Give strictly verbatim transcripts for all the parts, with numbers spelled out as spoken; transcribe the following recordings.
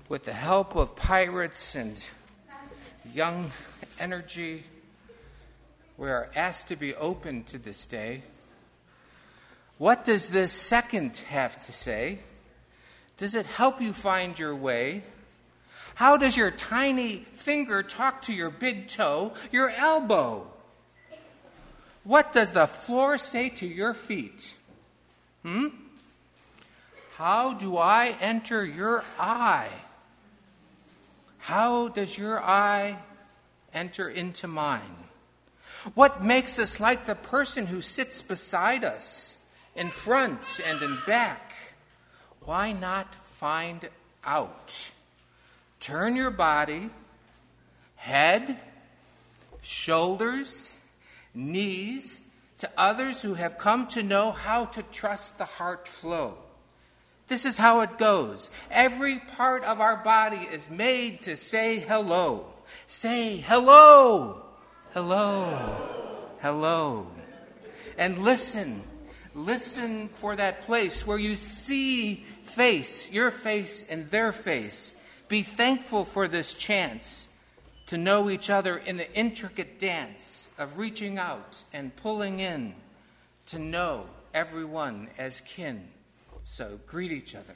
with the help of pirates and young energy, we are asked to be open to this day. What does this second have to say? Does it help you find your way? How does your tiny finger talk to your big toe, your elbow? What does the floor say to your feet? Hmm? How do I enter your eye? How does your eye enter into mine? What makes us like the person who sits beside us, in front and in back? Why not find out? Turn your body, head, shoulders, knees, to others who have come to know how to trust the heart flow. This is how it goes. Every part of our body is made to say hello. Say hello, hello, hello. And listen, listen for that place where you see face, your face and their face. Be thankful for this chance to know each other in the intricate dance of reaching out and pulling in, to know everyone as kin. So greet each other.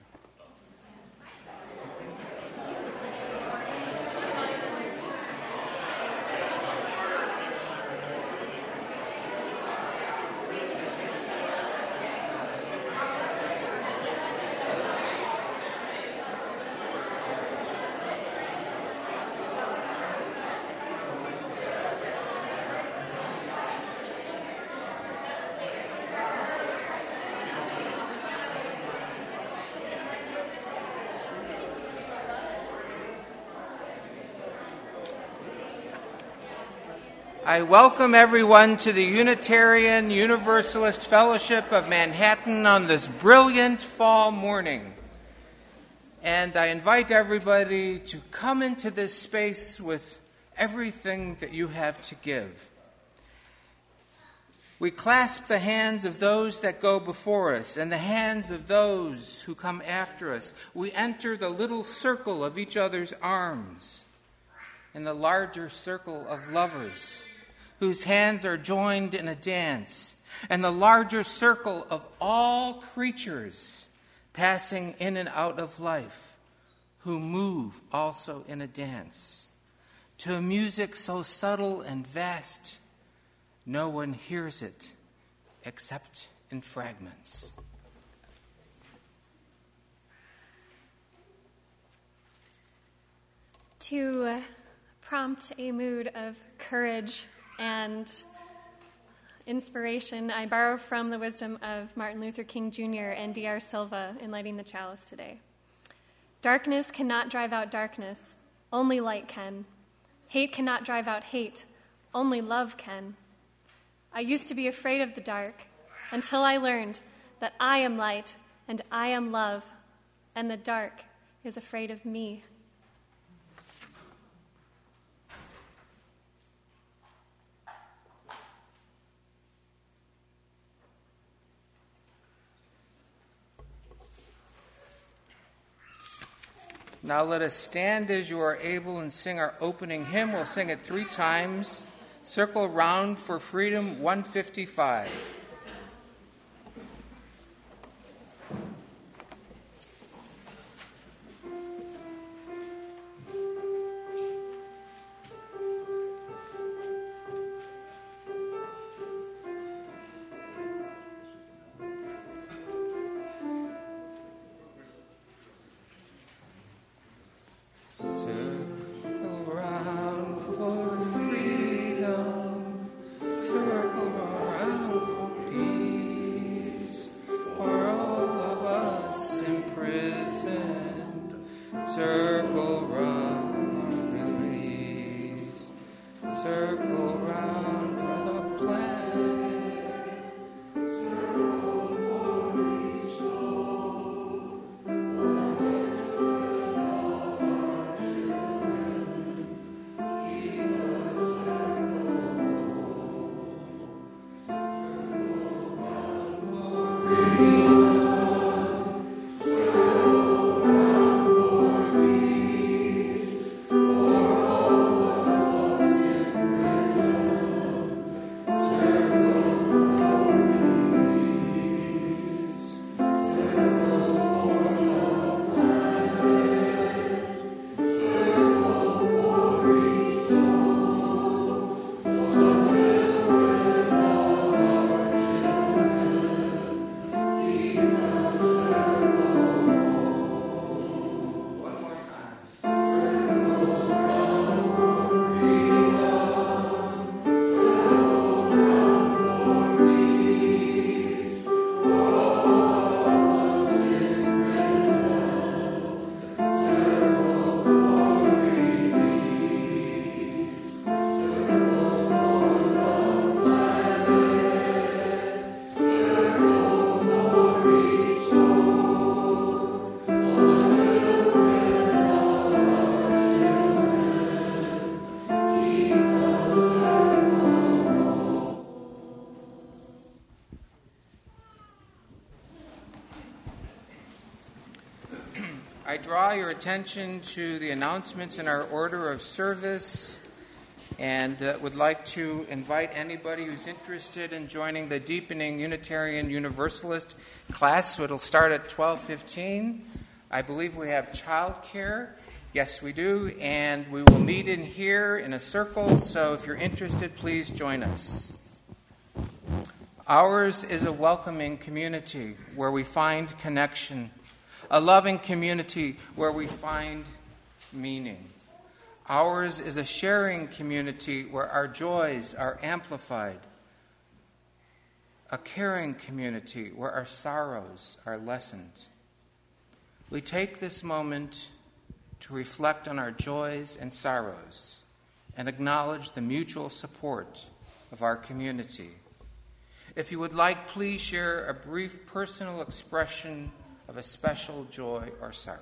I welcome everyone to the Unitarian Universalist Fellowship of Manhattan on this brilliant fall morning. And I invite everybody to come into this space with everything that you have to give. We clasp the hands of those that go before us and the hands of those who come after us. We enter the little circle of each other's arms and the larger circle of lovers, whose hands are joined in a dance, and the larger circle of all creatures passing in and out of life, who move also in a dance, to a music so subtle and vast, no one hears it except in fragments. To uh, prompt a mood of courage and inspiration, I borrow from the wisdom of Martin Luther King Junior and D R Silva in lighting the chalice today. Darkness cannot drive out darkness, only light can. Hate cannot drive out hate, only love can. I used to be afraid of the dark until I learned that I am light and I am love, and the dark is afraid of me. Now let us stand as you are able and sing our opening hymn. We'll sing it three times. Circle Round for Freedom, one fifty-five. Freedom. draw your attention to the announcements in our order of service, and uh, would like to invite anybody who's interested in joining the Deepening Unitarian Universalist class. So it'll start at twelve fifteen. I believe we have childcare. Yes, we do, and we will meet in here in a circle, so if you're interested, please join us. Ours is a welcoming community where we find connection, a loving community where we find meaning. Ours is a sharing community where our joys are amplified, a caring community where our sorrows are lessened. We take this moment to reflect on our joys and sorrows and acknowledge the mutual support of our community. If you would like, please share a brief personal expression of a special joy or sorrow.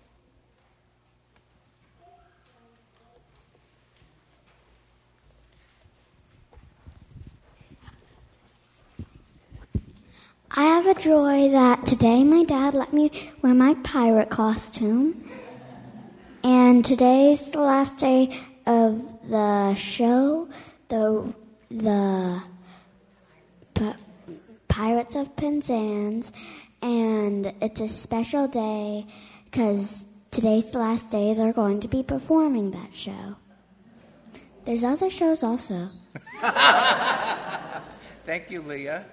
I have a joy that today my dad let me wear my pirate costume. And today's the last day of the show, the the P- Pirates of Penzance, and it's a special day because today's the last day they're going to be performing that show. There's other shows also. Thank you, Leah.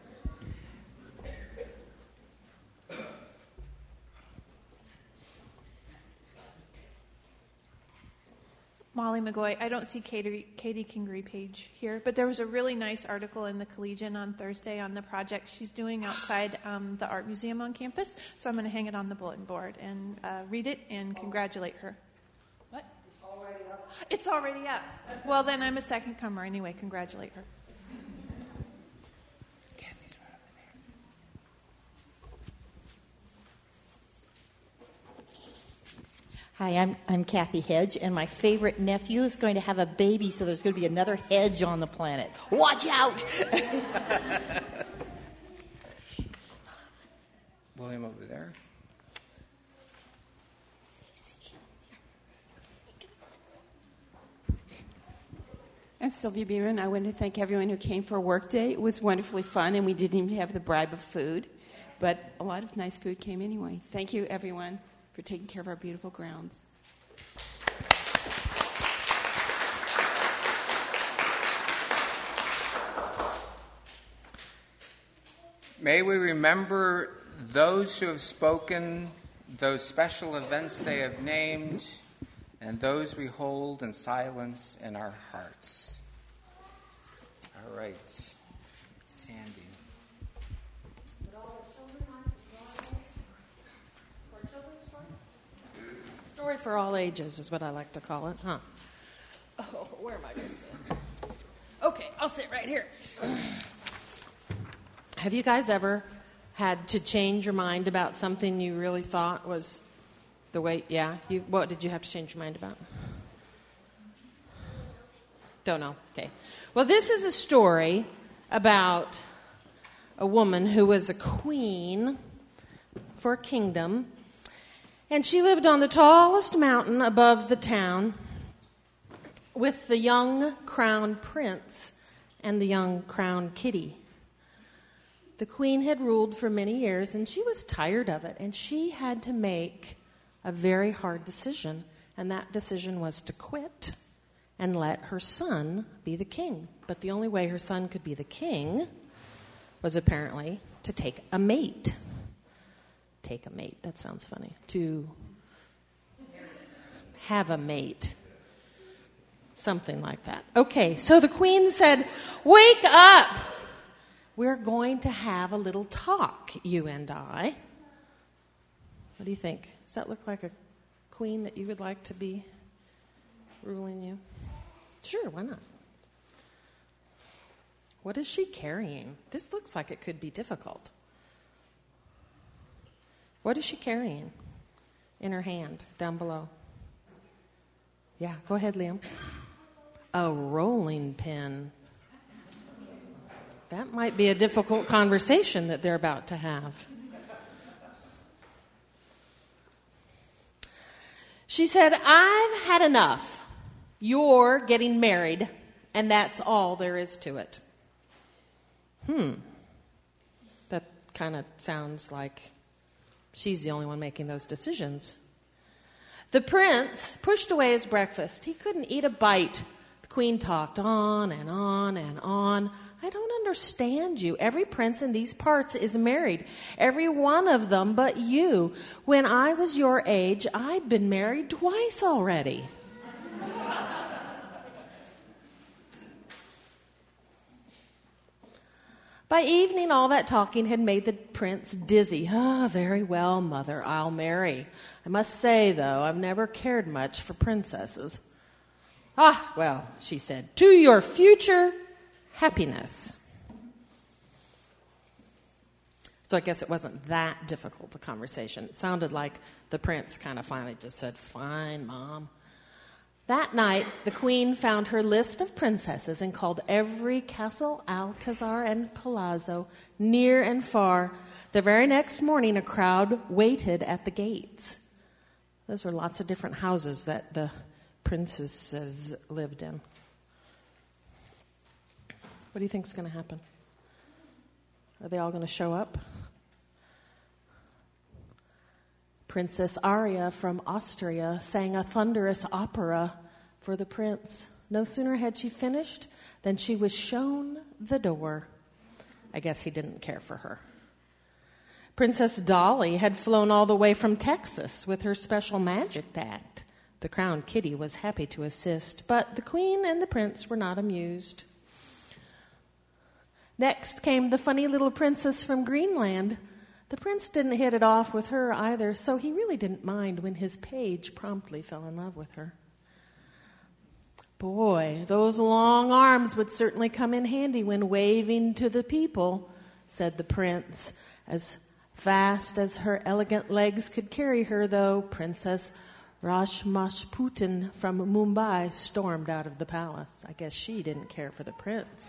Molly McGoy. I don't see Katie, Katie Kingery Page here, but there was a really nice article in the Collegian on Thursday on the project she's doing outside um, the art museum on campus, so I'm going to hang it on the bulletin board and uh, read it and congratulate her. What? It's already up. It's already up. Well, then I'm a second comer anyway. Congratulate her. Hi, I'm I'm Kathy Hedge, and my favorite nephew is going to have a baby, so there's going to be another Hedge on the planet. Watch out! William over there. I'm Sylvia Beeman. I want to thank everyone who came for Workday. It was wonderfully fun, and we didn't even have the bribe of food, but a lot of nice food came anyway. Thank you, everyone, for taking care of our beautiful grounds. May we remember those who have spoken, those special events they have named, and those we hold in silence in our hearts. All right, Sandy. Story for all ages is what I like to call it, huh? Oh, where am I going to sit? Okay, I'll sit right here. Have you guys ever had to change your mind about something you really thought was the way? Yeah? You, what did you have to change your mind about? Don't know. Okay. Well, this is a story about a woman who was a queen for a kingdom. And she lived on the tallest mountain above the town with the young crown prince and the young crown kitty. The queen had ruled for many years, and she was tired of it, and she had to make a very hard decision, and that decision was to quit and let her son be the king. But the only way her son could be the king was apparently to take a mate. Take a mate. That sounds funny. To have a mate. Something like that. Okay, so the queen said, "Wake up! We're going to have a little talk, you and I." What do you think? Does that look like a queen that you would like to be ruling you? Sure, why not? What is she carrying? This looks like it could be difficult. What is she carrying in her hand down below? Yeah, go ahead, Liam. A rolling pin. That might be a difficult conversation that they're about to have. She said, I've had enough. You're getting married, and that's all there is to it. Hmm. That kind of sounds like she's the only one making those decisions. The prince pushed away his breakfast. He couldn't eat a bite. The queen talked on and on and on. I don't understand you. Every prince in these parts is married. Every one of them but you. When I was your age, I'd been married twice already. By evening, all that talking had made the prince dizzy. Ah, very well, mother, I'll marry. I must say, though, I've never cared much for princesses. Ah, well, she said, to your future happiness. So I guess it wasn't that difficult a conversation. It sounded like the prince kind of finally just said, fine, Mom. That night, the queen found her list of princesses and called every castle, alcazar, and palazzo, near and far. The very next morning, a crowd waited at the gates. Those were lots of different houses that the princesses lived in. What do you think is going to happen? Are they all going to show up? Princess Aria from Austria sang a thunderous opera for the prince. No sooner had she finished than she was shown the door. I guess he didn't care for her. Princess Dolly had flown all the way from Texas with her special magic act. The crowned kitty was happy to assist, but the queen and the prince were not amused. Next came the funny little princess from Greenland. The prince didn't hit it off with her either, so he really didn't mind when his page promptly fell in love with her. Boy, those long arms would certainly come in handy when waving to the people, said the prince. As fast as her elegant legs could carry her, though, Princess Rashmashputin from Mumbai stormed out of the palace. I guess she didn't care for the prince.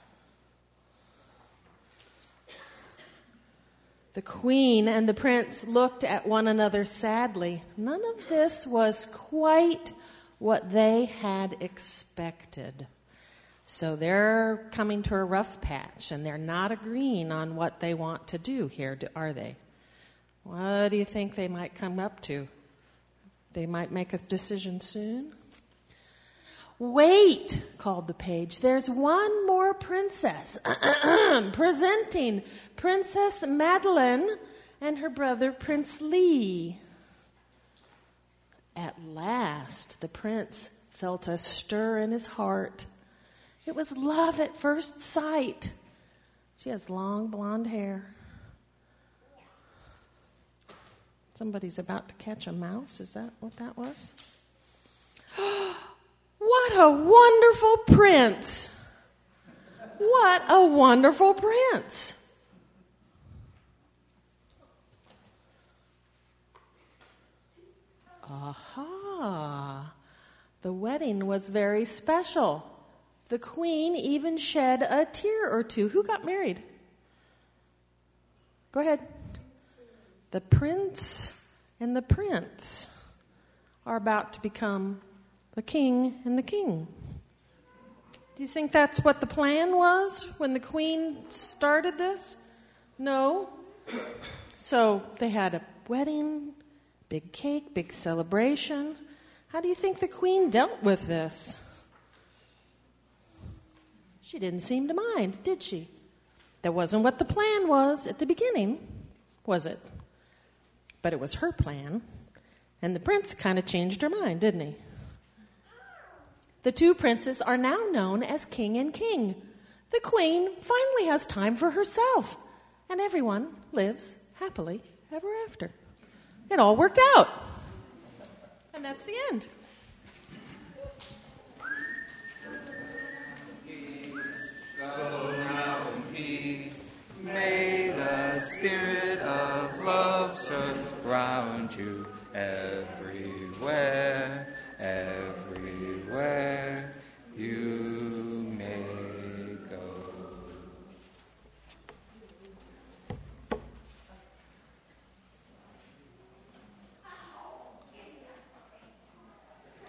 The queen and the prince looked at one another sadly. None of this was quite what they had expected. So they're coming to a rough patch, and they're not agreeing on what they want to do here, are they? What do you think they might come up to? They might make a decision soon? Wait, called the page. There's one more princess. Presenting Princess Madeline and her brother Prince Lee. At last, the prince felt a stir in his heart. It was love at first sight. She has long blonde hair. Somebody's about to catch a mouse. Is that what that was? What a wonderful prince! What a wonderful prince! Aha! The wedding was very special. The queen even shed a tear or two. Who got married? Go ahead. The prince and the prince are about to become the king and the king. Do you think that's what the plan was when the queen started this? No. So they had a wedding, big cake, big celebration. How do you think the queen dealt with this? She didn't seem to mind, did she? That wasn't what the plan was at the beginning, was it? But it was her plan, and the prince kind of changed her mind, didn't he? The two princes are now known as king and king. The queen finally has time for herself, and everyone lives happily ever after. It all worked out. And that's the end. Go now in peace. May the spirit of love surround you everywhere, everywhere you may go.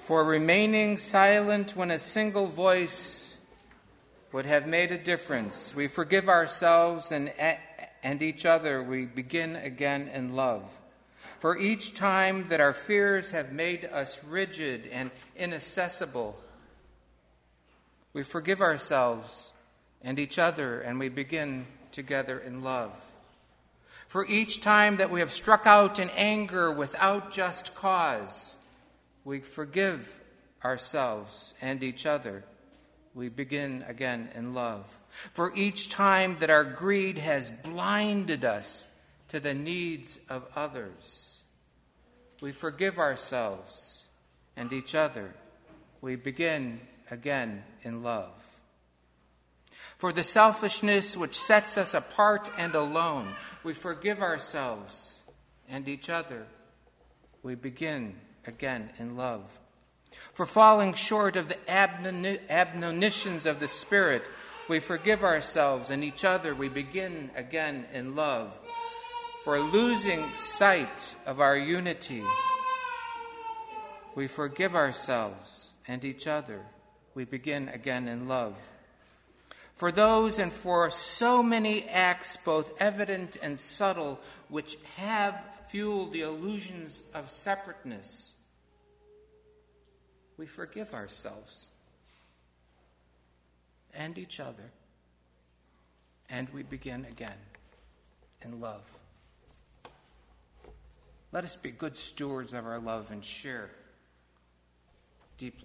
for remaining silent when a single voice would have made a difference. We forgive ourselves and, and each other. We begin again in love. For each time that our fears have made us rigid and inaccessible, we forgive ourselves and each other, and we begin together in love. For each time that we have struck out in anger without just cause, we forgive ourselves and each other. We begin again in love. For each time that our greed has blinded us to the needs of others, we forgive ourselves and each other. We begin again in love. For the selfishness which sets us apart and alone, we forgive ourselves and each other. We begin again in love. For falling short of the admonitions of the Spirit, we forgive ourselves and each other. We begin again in love. For losing sight of our unity, we forgive ourselves and each other. We begin again in love. For those and for so many acts, both evident and subtle, which have fueled the illusions of separateness, we forgive ourselves and each other, and we begin again in love. Let us be good stewards of our love and share deeply.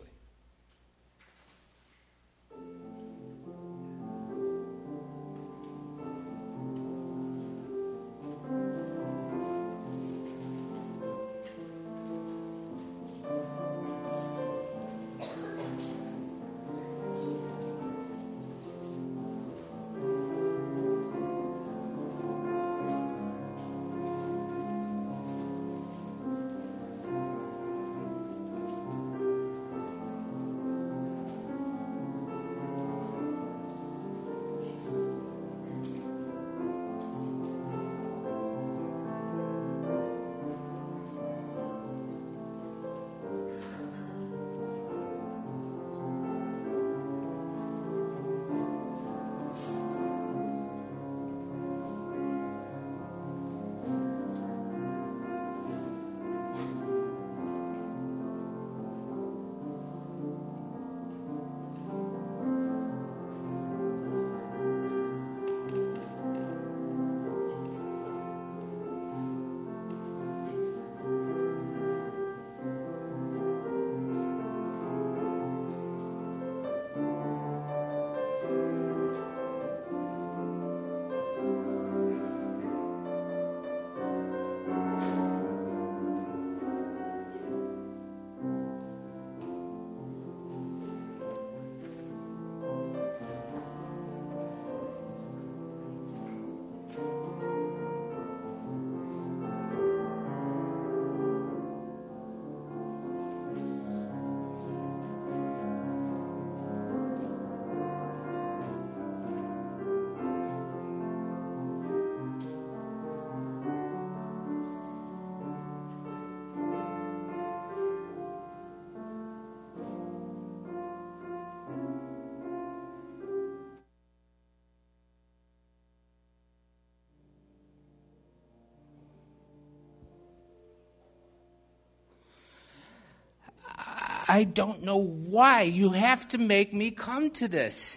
I don't know why you have to make me come to this.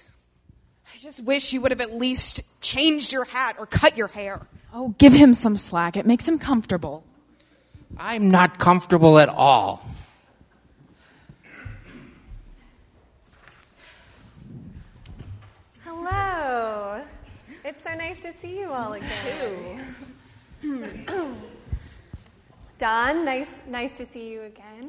I just wish you would have at least changed your hat or cut your hair. Oh, give him some slack. It makes him comfortable. I'm not comfortable at all. Hello. It's so nice to see you all again. Don, nice nice to see you again.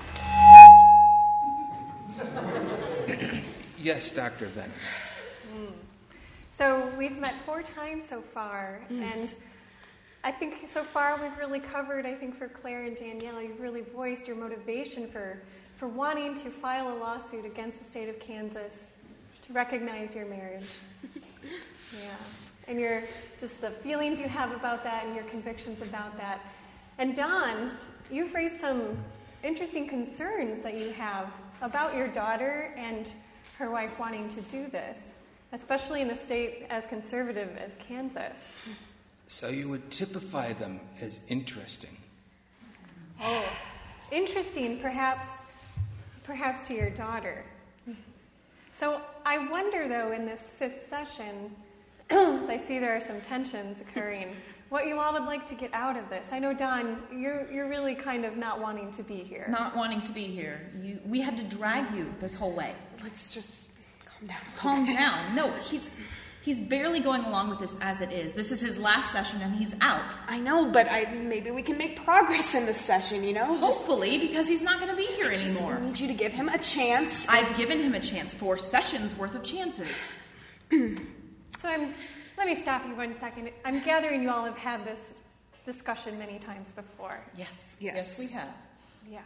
Yes, Doctor Venn. Mm. So we've met four times so far, mm. and I think so far we've really covered, I think for Claire and Danielle, you've really voiced your motivation for, for wanting to file a lawsuit against the state of Kansas to recognize your marriage. Yeah. And your just the feelings you have about that and your convictions about that. And Don, you've raised some interesting concerns that you have about your daughter and her wife wanting to do this, especially in a state as conservative as Kansas. So you would typify them as interesting. Oh, interesting, perhaps, perhaps to your daughter. So I wonder, though, in this fifth session, as I see there are some tensions occurring, what you all would like to get out of this. I know, Don, you're you're really kind of not wanting to be here. Not wanting to be here. You, we had to drag you this whole way. Let's just calm down. Calm down. No, he's he's barely going along with this as it is. This is his last session, and he's out. I know, but I maybe we can make progress in this session, you know? Hopefully, because he's not going to be here just, anymore. I need you to give him a chance. I've given him a chance, four sessions worth of chances. So I'm, let me stop you one second. I'm gathering you all have had this discussion many times before. Yes. Yes. Yes, we have. Yes.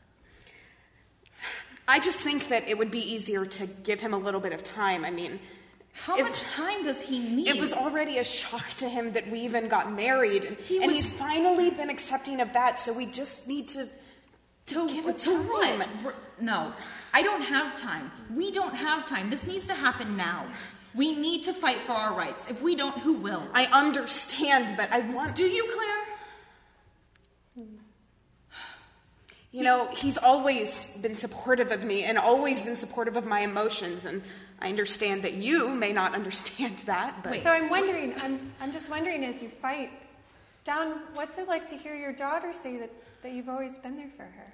I just think that it would be easier to give him a little bit of time. I mean, How if- much time does he need? It was already a shock to him that we even got married, and, He and was- he's finally been accepting of that, so we just need to, to, To, give it to time. what? We're- No, I don't have time. We don't have time. This needs to happen now. We need to fight for our rights. If we don't, who will? I understand, but I want... Do you, Claire? You know, he's always been supportive of me and always been supportive of my emotions, and I understand that you may not understand that, but... Wait. So I'm wondering, I'm, I'm just wondering as you fight, Don, what's it like to hear your daughter say that, that you've always been there for her?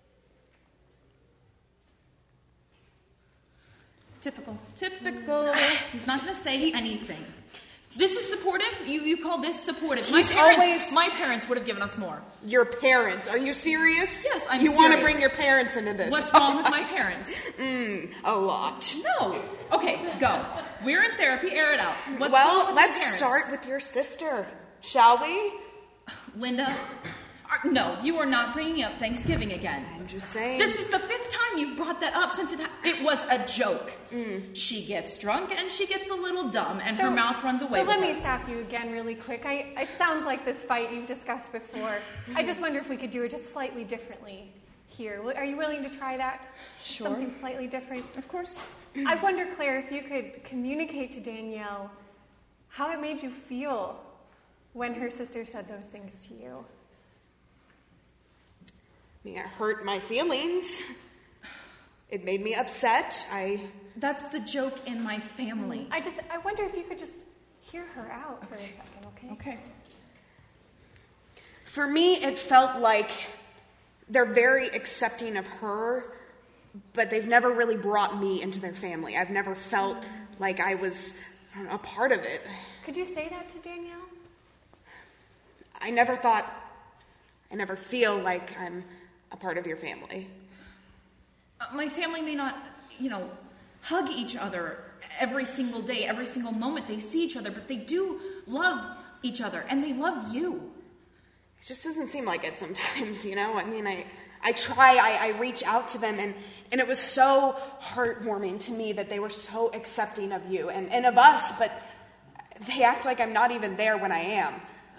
Typical. Typical. He's not going to say anything. This is supportive? You you call this supportive? My He's parents, always- my parents would have given us more. Your parents, are you serious? Yes, I'm You want to serious. bring your parents into this? What's wrong with my parents? Mm, a lot. No. Okay, go. We're in therapy. Air it out. What's wrong Well, with my let's parents? start with your sister, shall we? Linda, are, no, you are not bringing up Thanksgiving again. I'm just saying. This is the fifth time you've brought that up since it ha- it was a joke. She gets drunk and she gets a little dumb and her So- mouth runs away So with let her. me stop you again really quick. I, it sounds like this fight you've discussed before. I just wonder if we could do it just slightly differently here. Are you willing to try that? Sure. Something slightly different? Of course. I wonder, Claire, if you could communicate to Danielle how it made you feel when her sister said those things to you. I mean, it hurt my feelings. It made me upset. I... That's the joke in my family. I just, I wonder if you could just hear her out for a second, okay? Okay. For me, it felt like they're very accepting of her, but they've never really brought me into their family. I've never felt like I was I don't know, a part of it. Could you say that to Danielle? I never thought, I never feel like I'm a part of your family. Uh, my family may not, you know, hug each other every single day, every single moment they see each other, but they do love each other, and they love you. It just doesn't seem like it sometimes, you know? I mean, I, I try, I, I reach out to them, and, and it was so heartwarming to me that they were so accepting of you and, and of us, but they act like I'm not even there when I am.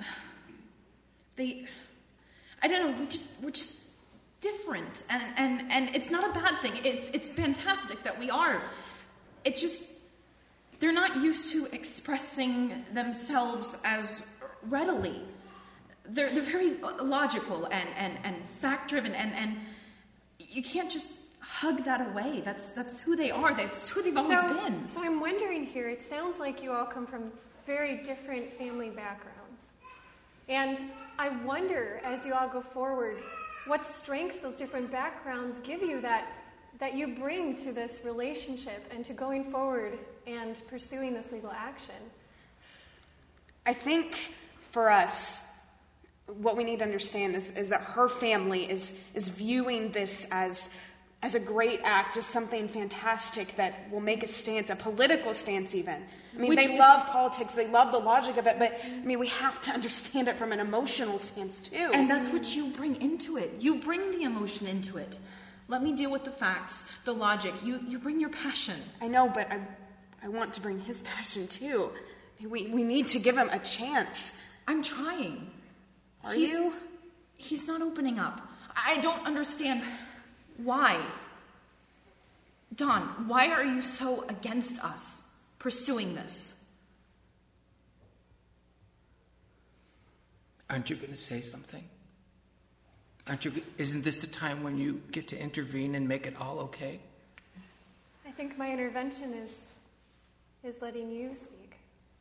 They, I don't know, we just, we're just different, and, and, and it's not a bad thing. It's, it's fantastic that we are. It just, they're not used to expressing themselves as readily. They're, they're very logical and, and, and fact-driven, and, and you can't just hug that away. That's, that's who they are. That's who they've always so, been. So I'm wondering here, it sounds like you all come from very different family backgrounds. And I wonder, as you all go forward, what strengths those different backgrounds give you that, that you bring to this relationship and to going forward and pursuing this legal action. I think for us, what we need to understand is, is that her family is, is viewing this as, as a great act, as something fantastic that will make a stance, a political stance even. I mean, Which they is- love politics, they love the logic of it, but I mean, we have to understand it from an emotional stance too. And that's what you bring into it. You bring the emotion into it. Let me deal with the facts, the logic. You, you bring your passion. I know, but I, I want to bring his passion too. We, we need to give him a chance. I'm trying. Are he's, you? He's not opening up. I don't understand why. Don, why are you so against us pursuing this? Aren't you going to say something? Aren't you? Isn't this the time when you get to intervene and make it all okay? I think my intervention is is letting you speak.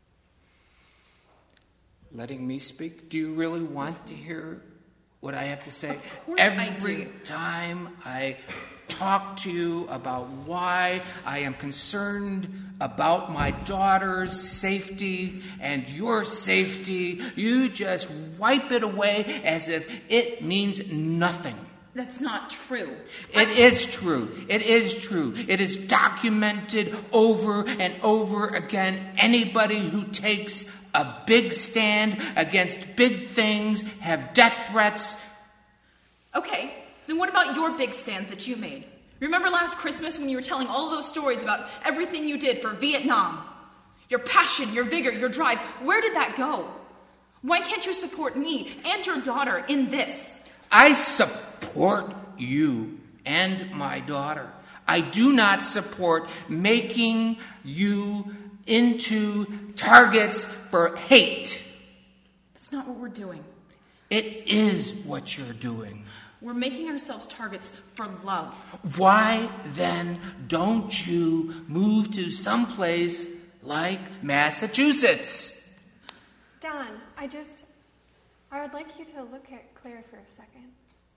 Letting me speak? Do you really want to hear what I have to say? Of course Every I do. time I talk to you about why I am concerned about my daughter's safety and your safety, you just wipe it away as if it means nothing. That's not true. It is true. It is true. It is documented over and over again. Anybody who takes a big stand against big things have death threats. Okay, then what about your big stands that you made? Remember last Christmas when you were telling all those stories about everything you did for Vietnam? Your passion, your vigor, your drive. Where did that go? Why can't you support me and your daughter in this? I support you and my daughter. I do not support making you into targets for hate. That's not what we're doing. It is what you're doing. We're making ourselves targets for love. Why then don't you move to some place like Massachusetts? Don, I just, I would like you to look at Claire for a second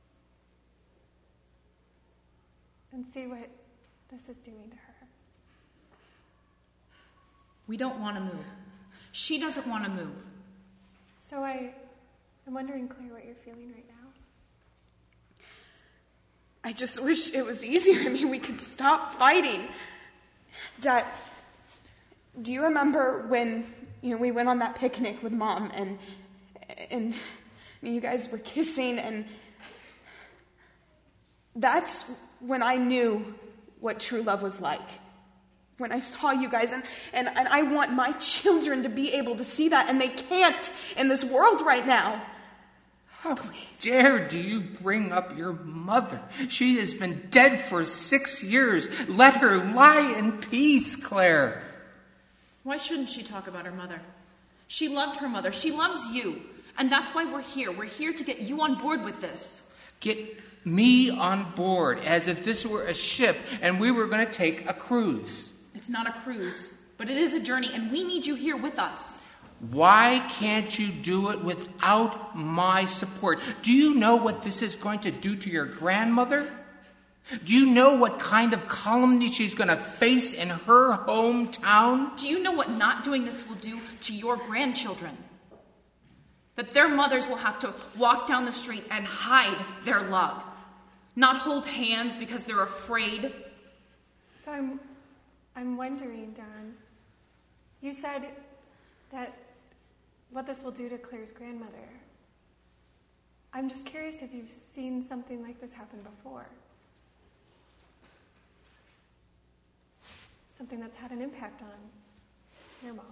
and see what this is doing to her. We don't want to move. She doesn't want to move. So I, I'm wondering, Claire, what you're feeling right now. I just wish it was easier. I mean, we could stop fighting. Dad, do you remember when, you know, we went on that picnic with Mom and and you guys were kissing, and that's when I knew what true love was like. When I saw you guys, and, and, and I want my children to be able to see that, and they can't in this world right now. How dare do you bring up your mother? She has been dead for six years. Let her lie in peace, Claire. Why shouldn't she talk about her mother? She loved her mother. She loves you. And that's why we're here. We're here to get you on board with this. Get me on board as if this were a ship and we were going to take a cruise. It's not a cruise, but it is a journey, and we need you here with us. Why can't you do it without my support? Do you know what this is going to do to your grandmother? Do you know what kind of calumny she's going to face in her hometown? Do you know what not doing this will do to your grandchildren? That their mothers will have to walk down the street and hide their love, not hold hands because they're afraid. So I'm, I'm wondering, Don, you said that what this will do to Claire's grandmother. I'm just curious if you've seen something like this happen before. Something that's had an impact on your mom.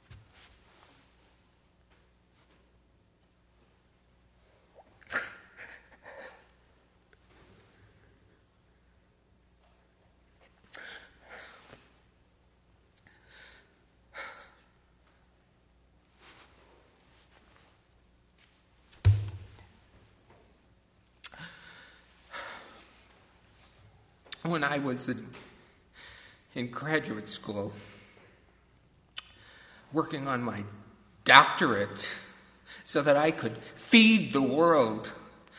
When I was in, in graduate school, working on my doctorate so that I could feed the world,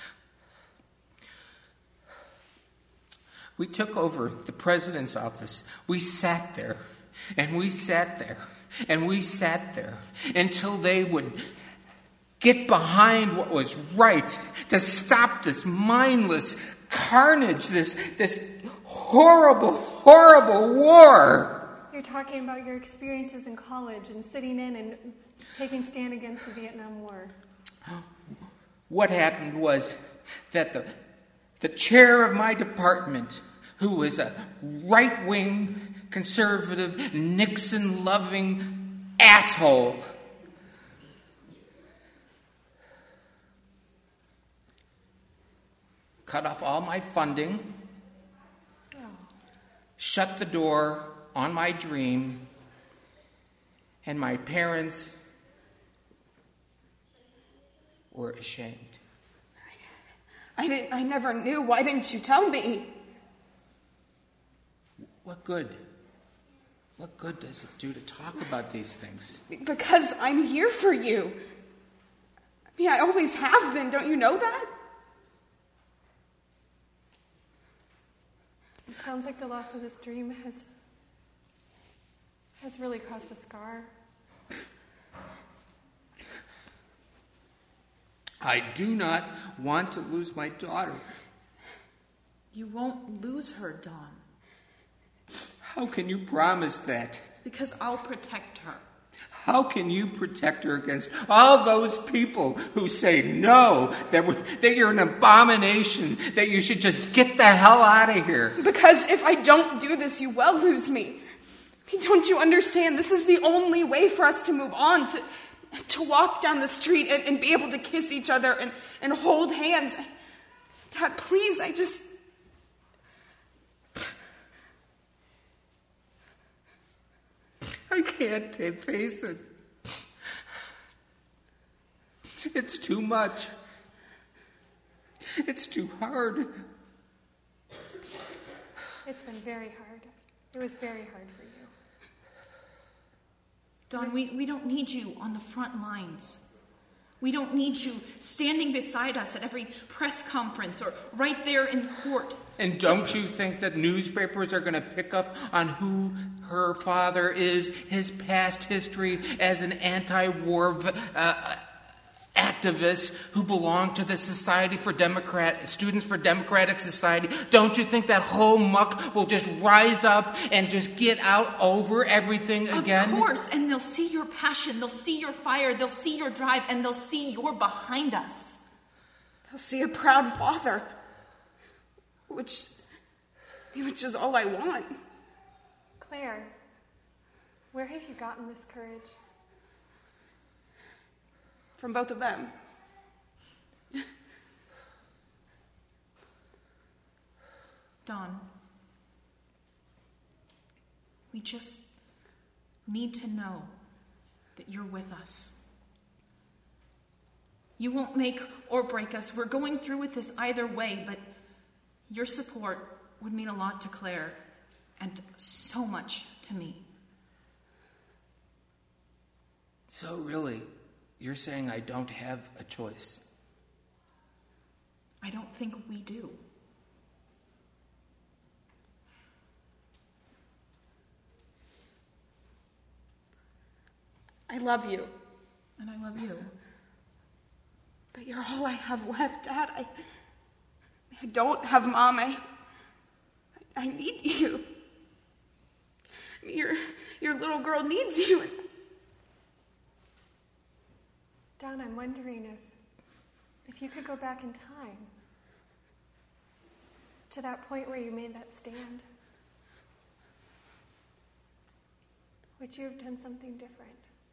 we took over the president's office. We sat there, and we sat there, and we sat there until they would get behind what was right to stop this mindless carnage, this this horrible, horrible war. You're talking about your experiences in college and sitting in and taking stand against the Vietnam War. What happened was that the the chair of my department, who was a right-wing, conservative, Nixon-loving asshole, cut off all my funding, shut the door on my dream, and my parents were ashamed. I didn't. I never knew. Why didn't you tell me? What good? What good does it do to talk about these things? Because I'm here for you. I mean, I always have been. Don't you know that? It sounds like the loss of this dream has has really caused a scar. I do not want to lose my daughter. You won't lose her, Dawn. How can you promise that? Because I'll protect her. How can you protect her against all those people who say no, that, we, that you're an abomination, that you should just get the hell out of here? Because if I don't do this, you will lose me. I mean, don't you understand? This is the only way for us to move on, to to walk down the street and, and be able to kiss each other and, and hold hands. Dad, please, I just... I can't face it. It's too much. It's too hard. It's been very hard. It was very hard for you. Dawn, we, we don't need you on the front lines. We don't need you standing beside us at every press conference or right there in court. And don't you think that newspapers are going to pick up on who her father is, his past history as an anti-war uh, activist who belonged to the Society for Democrat, Students for Democratic Society? Don't you think that whole muck will just rise up and just get out over everything again? Of course, and they'll see your passion, they'll see your fire, they'll see your drive, and they'll see you're behind us. They'll see a proud father, which, which is all I want. Claire, where have you gotten this courage? From both of them. Dawn, we just need to know that you're with us. You won't make or break us. We're going through with this either way, but your support would mean a lot to Claire and so much to me. So really, you're saying I don't have a choice? I don't think we do. I love you. And I love you. But you're all I have left, Dad. I, I don't have Mom. I, I need you. Your, your little girl needs you. Dawn, I'm wondering if, if you could go back in time to that point where you made that stand. Would you have done something different?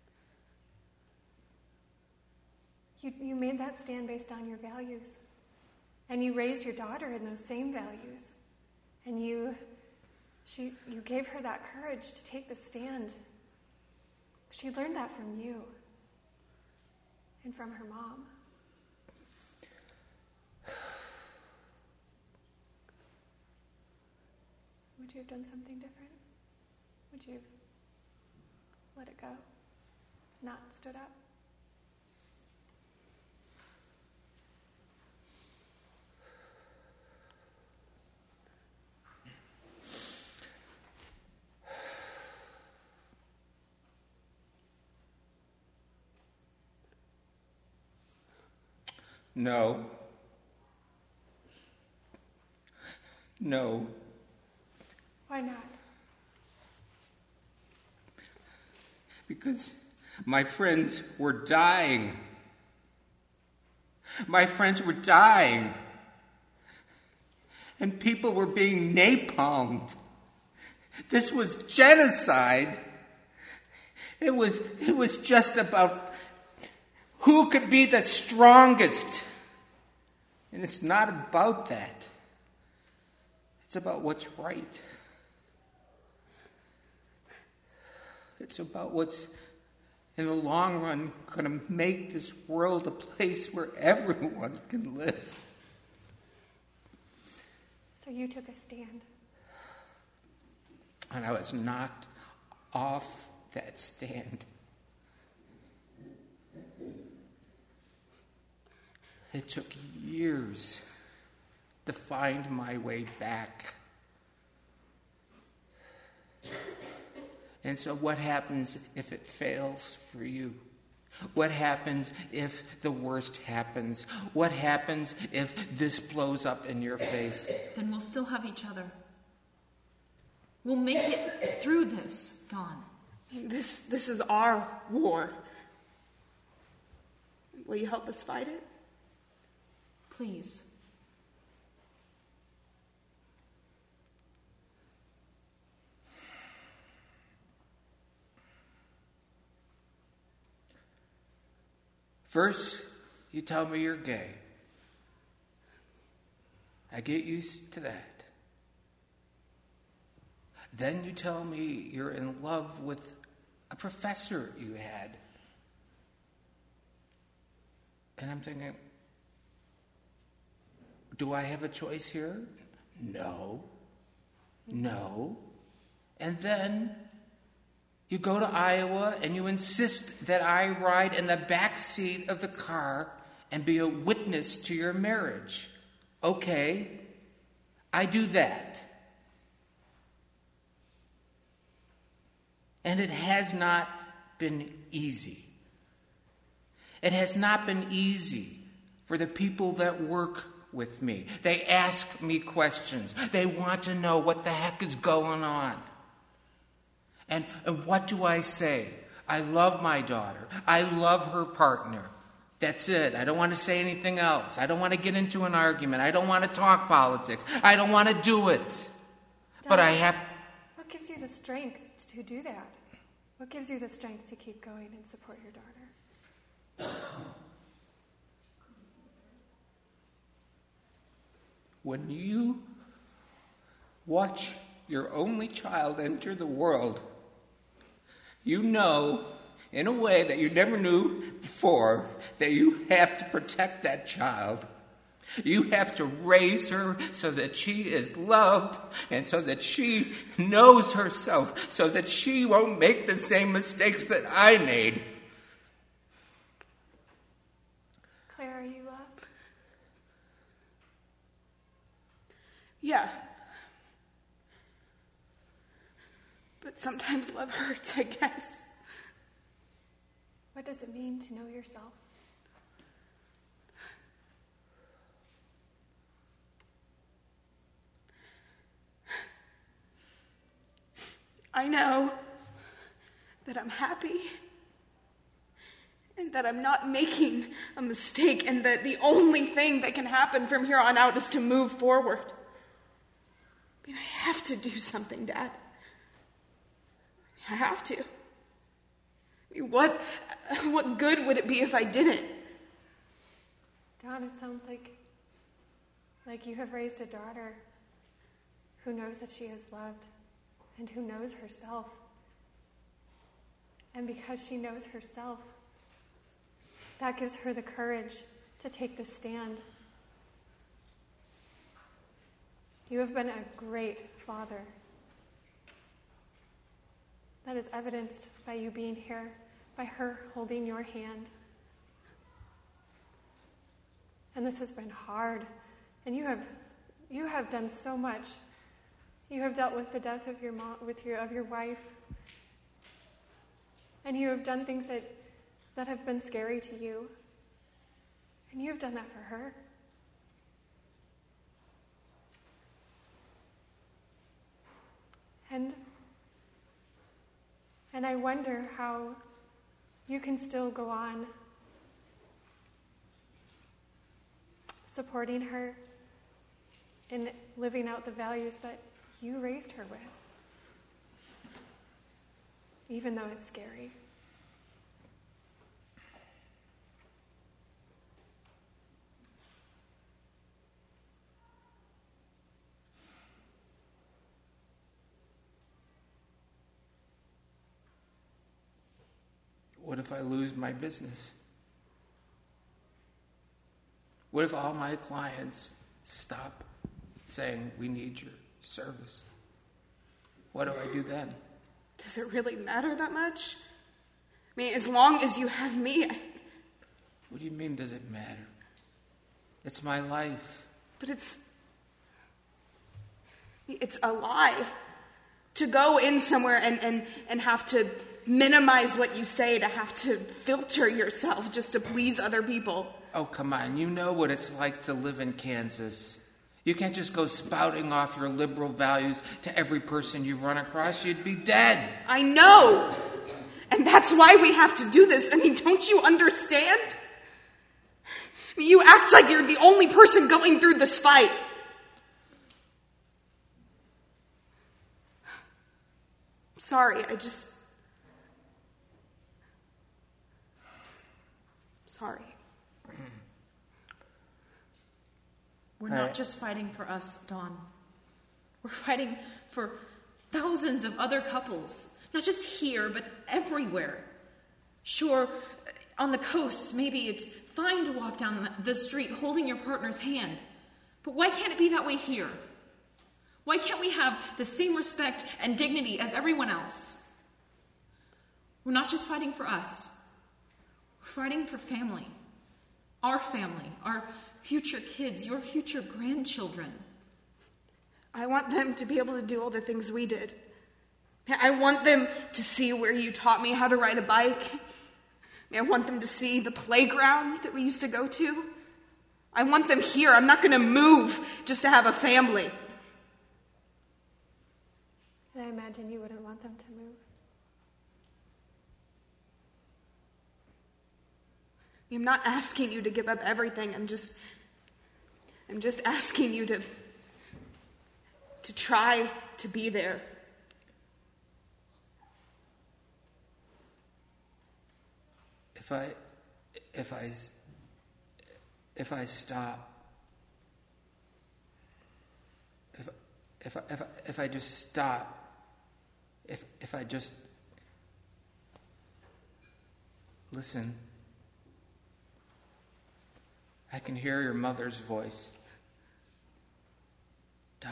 You, you made that stand based on your values. And you raised your daughter in those same values. And you, she, you gave her that courage to take the stand. She learned that from you. And from her mom. Would you have done something different? Would you have let it go? Not stood up? No. No. Why not? Because my friends were dying. My friends were dying. And people were being napalmed. This was genocide. It was, it was just about who could be the strongest. And it's not about that. It's about what's right. It's about what's, in the long run, going to make this world a place where everyone can live. So you took a stand. And I was knocked off that stand. It took years to find my way back. And so what happens if it fails for you? What happens if the worst happens? What happens if this blows up in your face? Then we'll still have each other. We'll make it through this, Dawn. This, this is our war. Will you help us fight it? Please. First, you tell me you're gay. I get used to that. Then you tell me you're in love with a professor you had. And I'm thinking, do I have a choice here? No. No. And then you go to Iowa and you insist that I ride in the back seat of the car and be a witness to your marriage. Okay, I do that. And it has not been easy. It has not been easy for the people that work with me. They ask me questions. They want to know what the heck is going on. And, and what do I say? I love my daughter. I love her partner. That's it. I don't want to say anything else. I don't want to get into an argument. I don't want to talk politics. I don't want to do it. Dad, but I have... What gives you the strength to do that? What gives you the strength to keep going and support your daughter? When you watch your only child enter the world, you know, in a way that you never knew before, that you have to protect that child. You have to raise her so that she is loved and so that she knows herself, so that she won't make the same mistakes that I made. Claire, are you up? Yeah. But sometimes love hurts, I guess. What does it mean to know yourself? I know that I'm happy and that I'm not making a mistake and that the only thing that can happen from here on out is to move forward. I mean, I have to do something, Dad. I have to. I mean, what, what good would it be if I didn't? Dawn, it sounds like, like you have raised a daughter who knows that she is loved and who knows herself. And because she knows herself, that gives her the courage to take the stand. You have been a great father. That is evidenced by you being here, by her holding your hand. And this has been hard. And you have you have done so much. You have dealt with the death of your mom, with your of your wife. And you have done things that, that have been scary to you. And you have done that for her. And and I wonder how you can still go on supporting her in living out the values that you raised her with, even though it's scary. What if I lose my business? What if all my clients stop saying, we need your service? What do I do then? Does it really matter that much? I mean, as long as you have me. I... What do you mean, does it matter? It's my life. But it's... It's a lie. To go in somewhere and, and, and have to minimize what you say, to have to filter yourself just to please other people. Oh, come on. You know what it's like to live in Kansas. You can't just go spouting off your liberal values to every person you run across. You'd be dead. I know. And that's why we have to do this. I mean, don't you understand? I mean, you act like you're the only person going through this fight. Sorry, I just... Sorry. We're not just fighting for us, Dawn. We're fighting for thousands of other couples. Not just here, but everywhere. Sure, on the coast, maybe it's fine to walk down the street holding your partner's hand. But why can't it be that way here? Why can't we have the same respect and dignity as everyone else? We're not just fighting for us. We're fighting for family. Our family, our future kids, your future grandchildren. I want them to be able to do all the things we did. I want them to see where you taught me how to ride a bike. I want them to see the playground that we used to go to. I want them here. I'm not going to move just to have a family. And I imagine you wouldn't want them to move. I'm not asking you to give up everything. I'm just I'm just asking you to to try to be there. If I if I if I stop if if I, if I, if I just stop if if I just listen, I can hear your mother's voice. Don.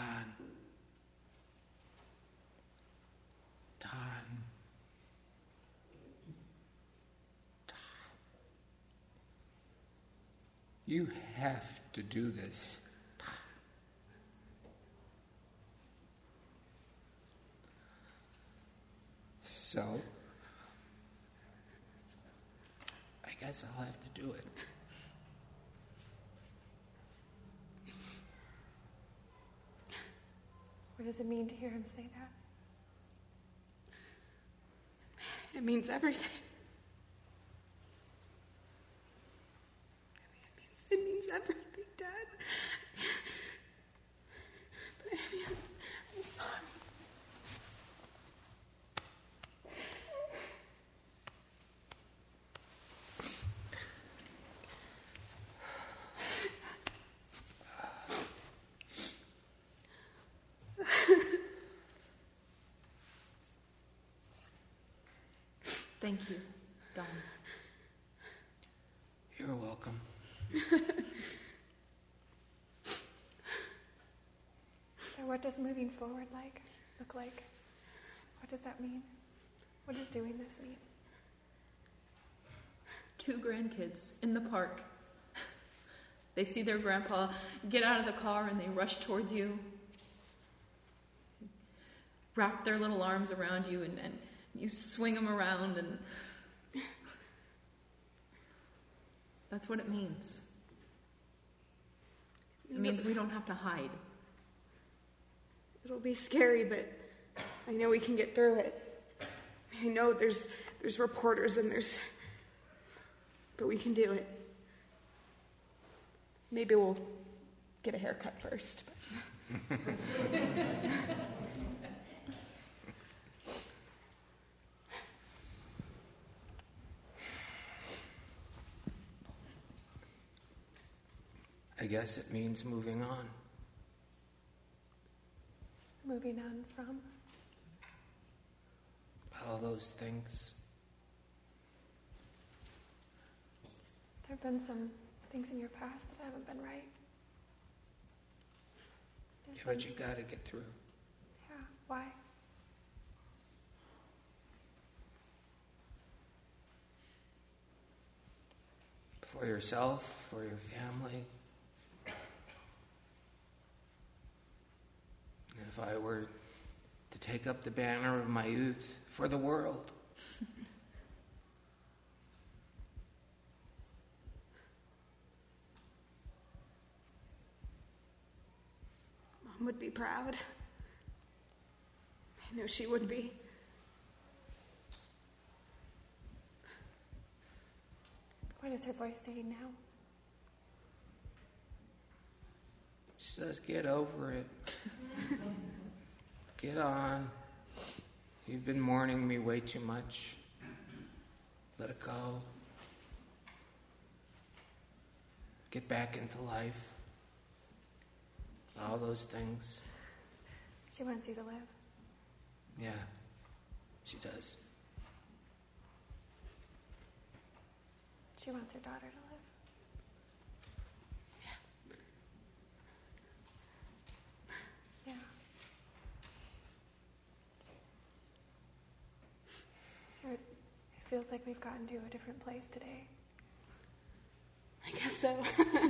Don. Don. You have to do this. So, I guess I'll have to do it. What does it mean to hear him say that? It means everything. It means, it means everything, Dad. But I mean, I'm sorry. Thank you, Don. You're welcome. So what does moving forward like look like? What does that mean? What does doing this mean? Two grandkids in the park. They see their grandpa get out of the car and they rush towards you. Wrap their little arms around you and, and you swing them around, and that's what it means. It means we don't have to hide. It'll be scary, but I know we can get through it. I know there's there's reporters and there's... But we can do it. Maybe we'll get a haircut first. But... I guess it means moving on. Moving on from? All those things. There have been some things in your past that haven't been right. Yeah, but you got to get through. Yeah, why? For yourself, for your family. And if I were to take up the banner of my youth, for the world. Mom would be proud. I know she would be. What is her voice saying now? She says, get over it. Get on. You've been mourning me way too much. Let it go. Get back into life. All those things. She wants you to live. Yeah, she does. She wants her daughter to live. Yeah. So it feels like we've gotten to a different place today. I guess so.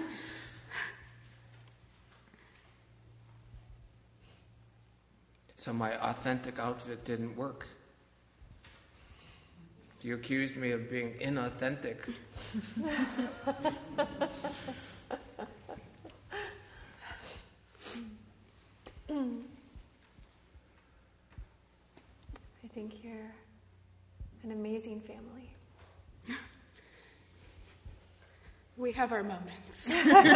So my authentic outfit didn't work. You accused me of being inauthentic. I think you're an amazing family. We have our moments.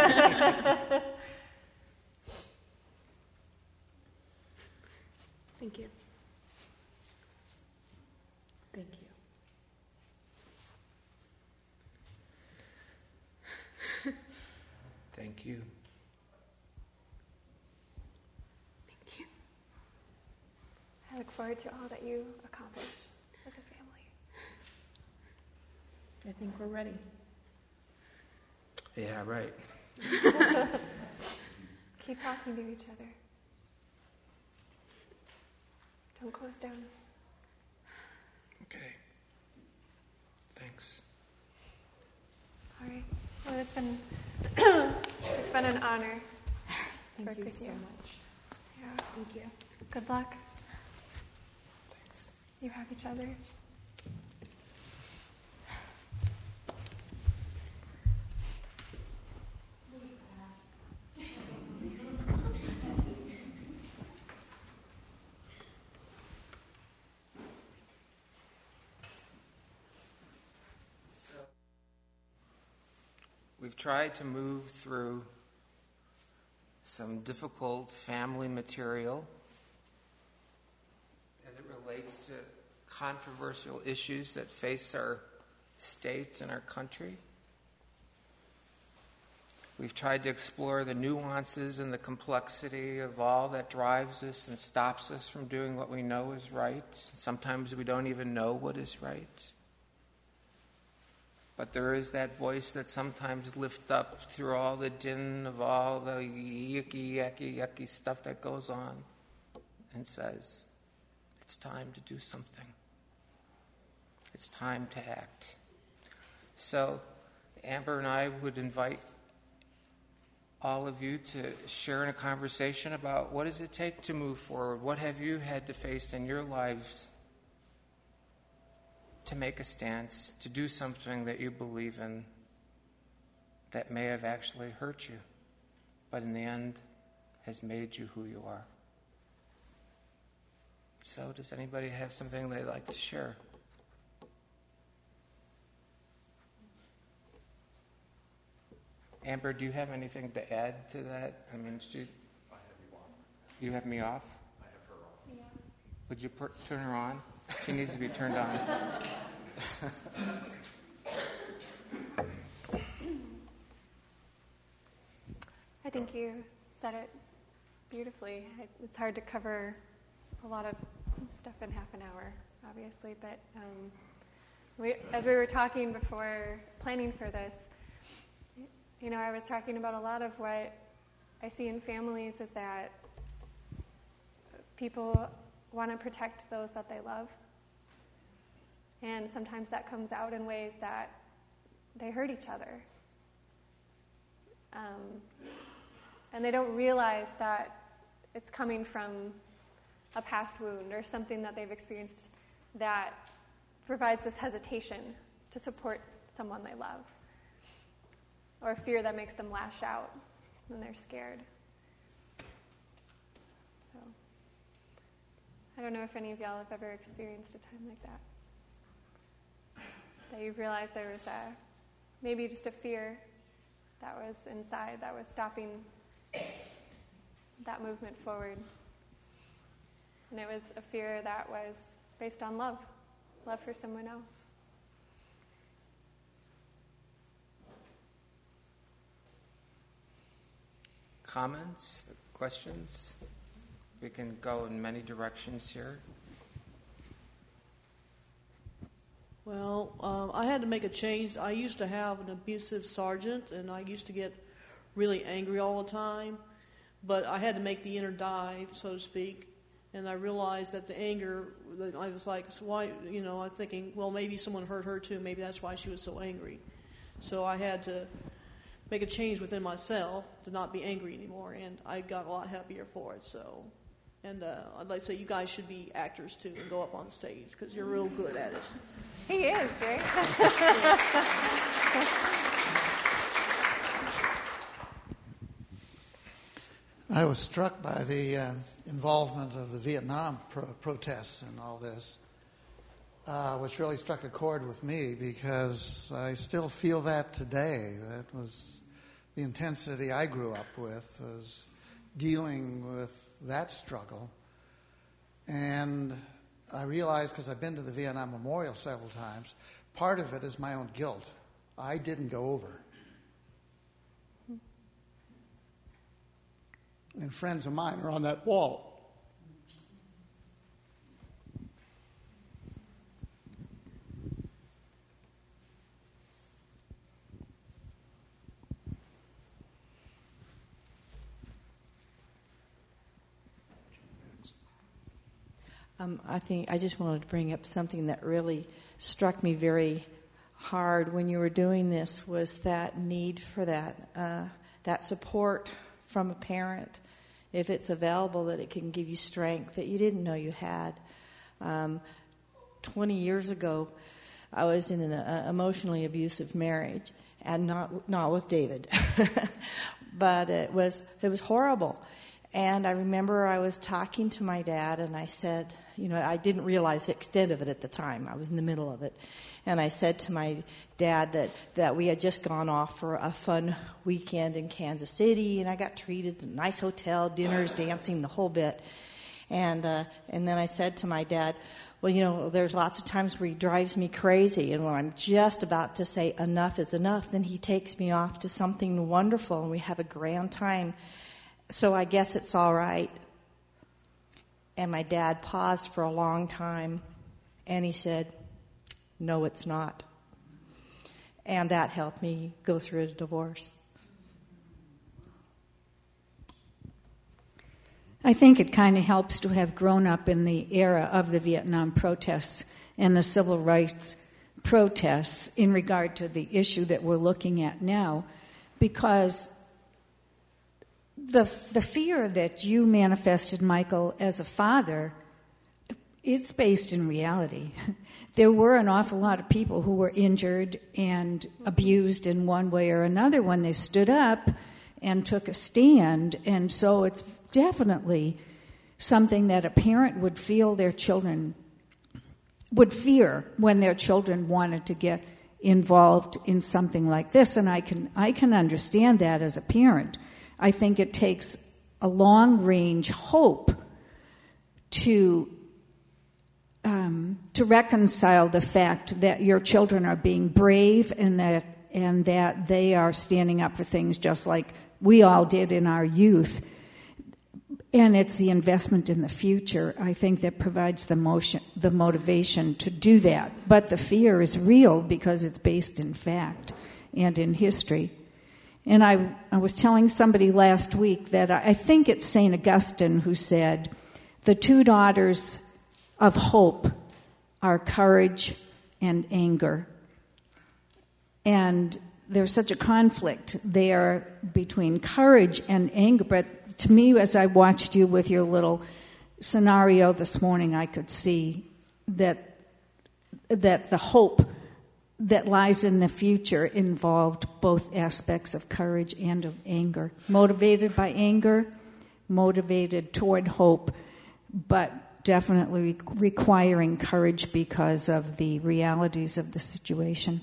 Thank you. Thank you. Thank you. Thank you. I look forward to all that you accomplish as a family. I think we're ready. Yeah, right. Keep talking to each other. Don't close down. Okay. Thanks. All right. Well, it's been it's been an honor. Thank work you with so you. much. Yeah. Thank you. Good luck. Thanks. You have each other. We've tried to move through some difficult family material as it relates to controversial issues that face our state and our country. We've tried to explore the nuances and the complexity of all that drives us and stops us from doing what we know is right. Sometimes we don't even know what is right. But there is that voice that sometimes lifts up through all the din of all the yucky, yucky, yucky stuff that goes on and says, it's time to do something. It's time to act. So Amber and I would invite all of you to share in a conversation about what does it take to move forward? What have you had to face in your lives to make a stance, to do something that you believe in that may have actually hurt you, but in the end has made you who you are. So does anybody have something they'd like to share? Amber, do you have anything to add to that? I mean, she, I have you on. You have me off? I have her off. Yeah. Would you per- turn her on? She needs to be turned on. I think you said it beautifully. It's hard to cover a lot of stuff in half an hour, obviously, but um, we, as we were talking before planning for this, You know, I was talking about a lot of what I see in families is that people want to protect those that they love. And sometimes that comes out in ways that they hurt each other. Um, and they don't realize that it's coming from a past wound or something that they've experienced that provides this hesitation to support someone they love, or a fear that makes them lash out when they're scared. So, I don't know if any of y'all have ever experienced a time like that. That you've realized there was a, maybe just a fear that was inside that was stopping that movement forward. And it was a fear that was based on love, love for someone else. Comments, questions? We can go in many directions here. Well, um, I had to make a change. I used to have an abusive sergeant, and I used to get really angry all the time. But I had to make the inner dive, so to speak. And I realized that the anger, I was like, so why, you know, I'm thinking, well, maybe someone hurt her too. Maybe that's why she was so angry. So I had to make a change within myself to not be angry anymore. And I got a lot happier for it. So, and uh, I'd like to say you guys should be actors too and go up on stage because you're real good at it. He is, right? I was struck by the uh, involvement of the Vietnam pro- protests and all this, uh, which really struck a chord with me because I still feel that today. That was the intensity I grew up with, was dealing with that struggle. And I realized, because I've been to the Vietnam Memorial several times, part of it is my own guilt. I didn't go over. And friends of mine are on that wall. Um, I think I just wanted to bring up something that really struck me very hard when you were doing this, was that need for that uh, that support from a parent, if it's available, that it can give you strength that you didn't know you had. Um, Twenty years ago, I was in an uh, emotionally abusive marriage, and not not with David, but it was it was horrible. And I remember I was talking to my dad, and I said, you know, I didn't realize the extent of it at the time. I was in the middle of it. And I said to my dad that, that we had just gone off for a fun weekend in Kansas City, and I got treated in a nice hotel, dinners, dancing, the whole bit. And uh, and then I said to my dad, well, you know, there's lots of times where he drives me crazy, and when I'm just about to say enough is enough, then he takes me off to something wonderful, and we have a grand time. So I guess it's all right. And my dad paused for a long time, and he said, no, it's not. And that helped me go through a divorce. I think it kind of helps to have grown up in the era of the Vietnam protests and the civil rights protests in regard to the issue that we're looking at now, because the the fear that you manifested, Michael, as a father, it's based in reality. There were an awful lot of people who were injured and abused in one way or another when they stood up and took a stand, and so it's definitely something that a parent would feel their children would fear when their children wanted to get involved in something like this, and I can I can understand that as a parent. I think it takes a long-range hope to um, to reconcile the fact that your children are being brave and that and that they are standing up for things just like we all did in our youth. And it's the investment in the future, I think, that provides the motion, the motivation to do that. But the fear is real because it's based in fact and in history. And I, I was telling somebody last week that I, I think it's Saint Augustine who said, the two daughters of hope are courage and anger. And there's such a conflict there between courage and anger. But to me, as I watched you with your little scenario this morning, I could see that that the hope that lies in the future involved both aspects of courage and of anger. Motivated by anger, motivated toward hope, but definitely requiring courage because of the realities of the situation.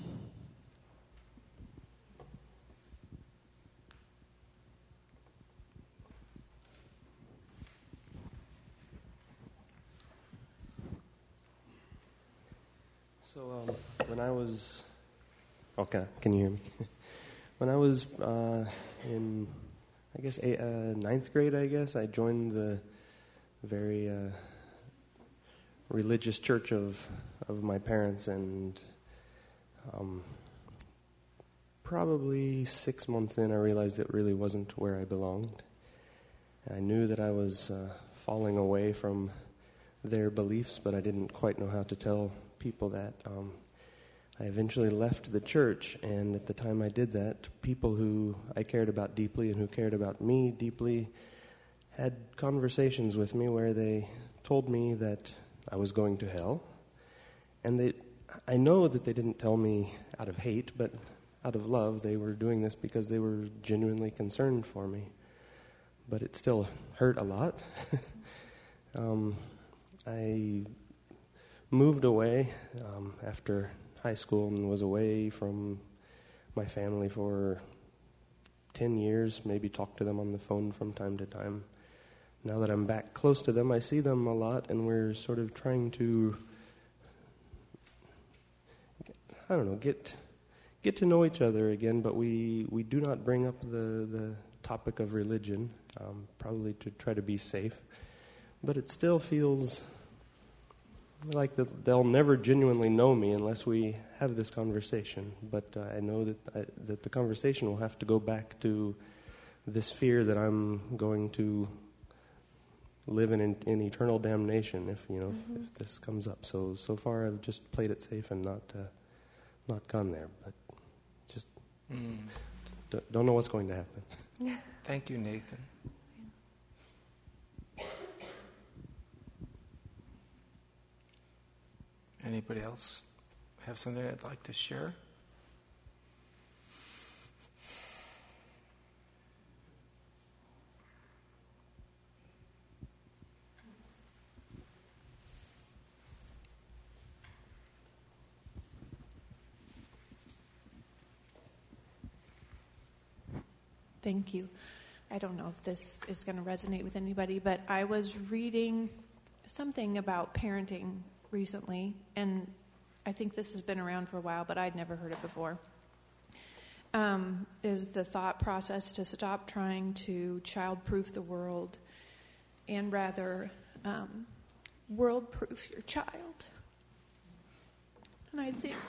So um, when I was, okay, can you hear me? When I was uh, in, I guess, eight, uh, ninth grade, I guess, I joined the very uh, religious church of, of my parents, and um, probably six months in, I realized it really wasn't where I belonged. I knew that I was uh, falling away from their beliefs, but I didn't quite know how to tell people that. Um, I eventually left the church, and at the time I did that, people who I cared about deeply and who cared about me deeply had conversations with me where they told me that I was going to hell. And they, I know that they didn't tell me out of hate, but out of love. They were doing this because they were genuinely concerned for me. But it still hurt a lot. um, I moved away um, after high school and was away from my family for ten years, maybe talked to them on the phone from time to time. Now that I'm back close to them, I see them a lot, and we're sort of trying to, I don't know, get get to know each other again, but we, we do not bring up the, the topic of religion, um, probably to try to be safe. But it still feels like the, they'll never genuinely know me unless we have this conversation. But uh, I know that I, that the conversation will have to go back to this fear that I'm going to live in, in, in eternal damnation if you know mm-hmm. if, if this comes up. So so far I've just played it safe and not uh, not gone there. But just mm. d- don't know what's going to happen. Yeah. Thank you, Nathan. Anybody else have something they'd like to share? Thank you. I don't know if this is going to resonate with anybody, but I was reading something about parenting recently, and I think this has been around for a while, but I'd never heard it before. Um, is the thought process to stop trying to child-proof the world and rather um, world-proof your child. And I think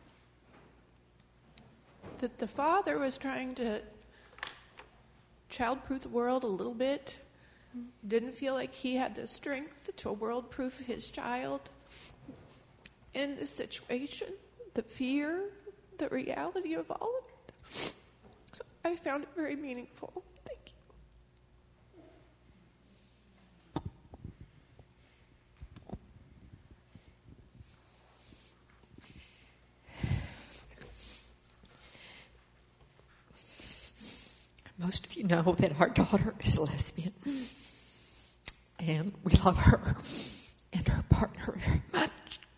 that the father was trying to child-proof the world a little bit, didn't feel like he had the strength to world-proof his child in this situation, the fear, the reality of all of it. So I found it very meaningful. Thank you. Most of you know that our daughter is a lesbian, and we love her and her partner very much.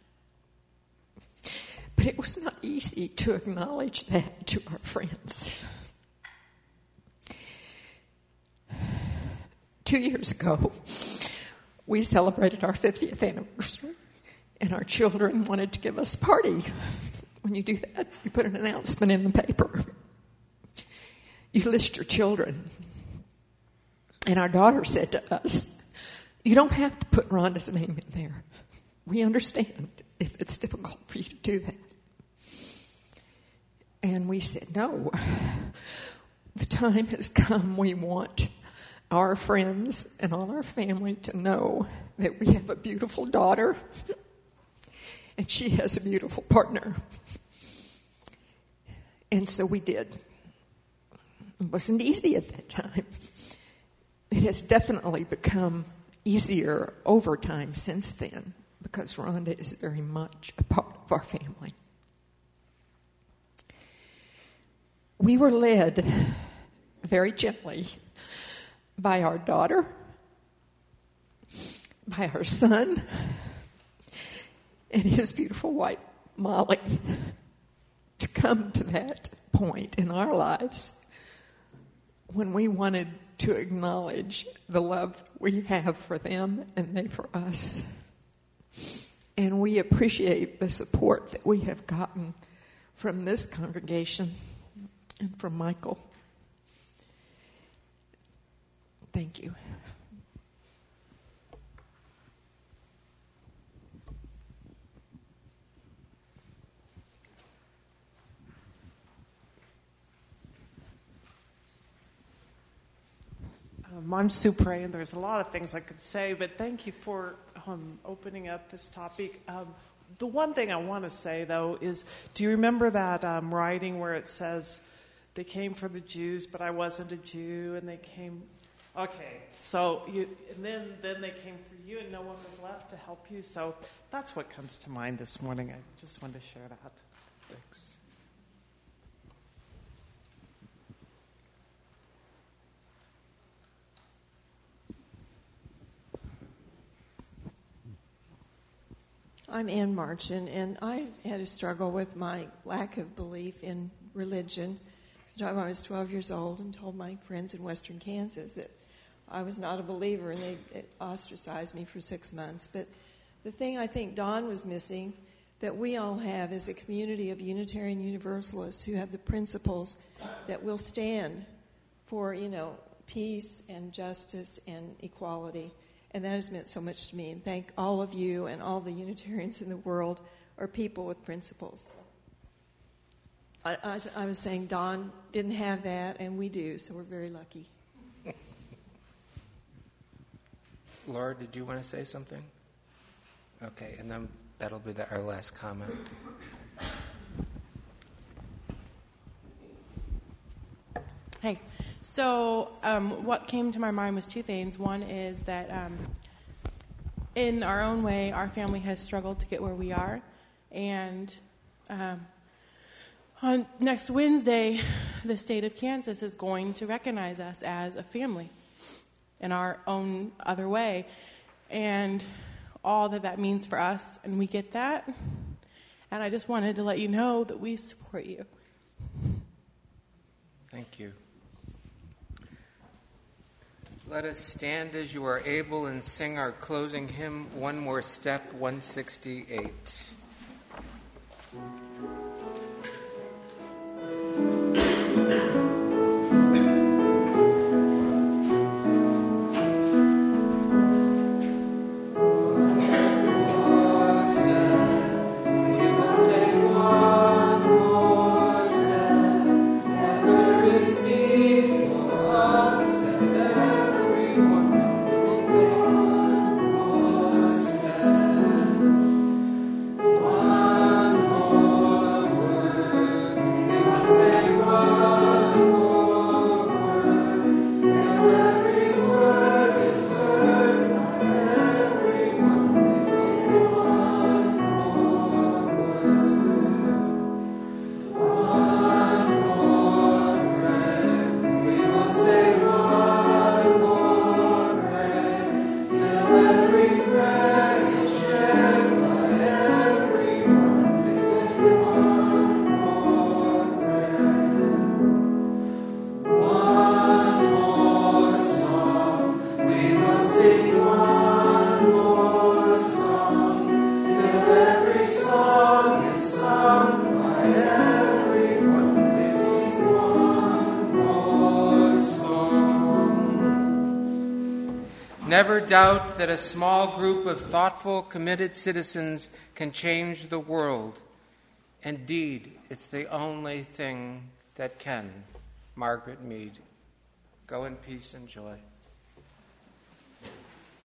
But it was not easy to acknowledge that to our friends. Two years ago, we celebrated our fiftieth anniversary, and our children wanted to give us a party. When you do that, you put an announcement in the paper. You list your children. And our daughter said to us, you don't have to put Rhonda's name in there. We understand if it's difficult for you to do that. And we said, no, time has come. We want our friends and all our family to know that we have a beautiful daughter and she has a beautiful partner. And so we did. It wasn't easy at that time. It has definitely become easier over time since then, because Rhonda is very much a part of our family. We were led very gently by our daughter, by our son, and his beautiful wife, Molly, to come to that point in our lives when we wanted to acknowledge the love we have for them and they for us. And we appreciate the support that we have gotten from this congregation and from Michael. Thank you. Um, I'm Sue Prey, and there's a lot of things I could say, but thank you for um, opening up this topic. Um, the one thing I want to say, though, is do you remember that um, writing where it says, they came for the Jews, but I wasn't a Jew, and they came... Okay, so you, and then, then they came for you, and no one was left to help you, so that's what comes to mind this morning. I just wanted to share that. Thanks. I'm Ann Marchand, and I've had a struggle with my lack of belief in religion. I was twelve years old and told my friends in western Kansas that I was not a believer, and they ostracized me for six months. But the thing I think Don was missing that we all have is a community of Unitarian Universalists who have the principles that will stand for, you know, peace and justice and equality. And that has meant so much to me. And thank all of you and all the Unitarians in the world are people with principles. I, I, was, I was saying Don didn't have that, and we do, so we're very lucky. Laura, did you want to say something? Okay, and then that'll be the, our last comment. Hey, so um, what came to my mind was two things. One is that um, in our own way, our family has struggled to get where we are. And um, on next Wednesday, the state of Kansas is going to recognize us as a family in our own other way. And all that that means for us, and we get that. And I just wanted to let you know that we support you. Thank you. Let us stand as you are able and sing our closing hymn, One More Step, one sixty-eight. Never doubt that a small group of thoughtful, committed citizens can change the world. Indeed, it's the only thing that can. Margaret Mead. Go in peace and joy.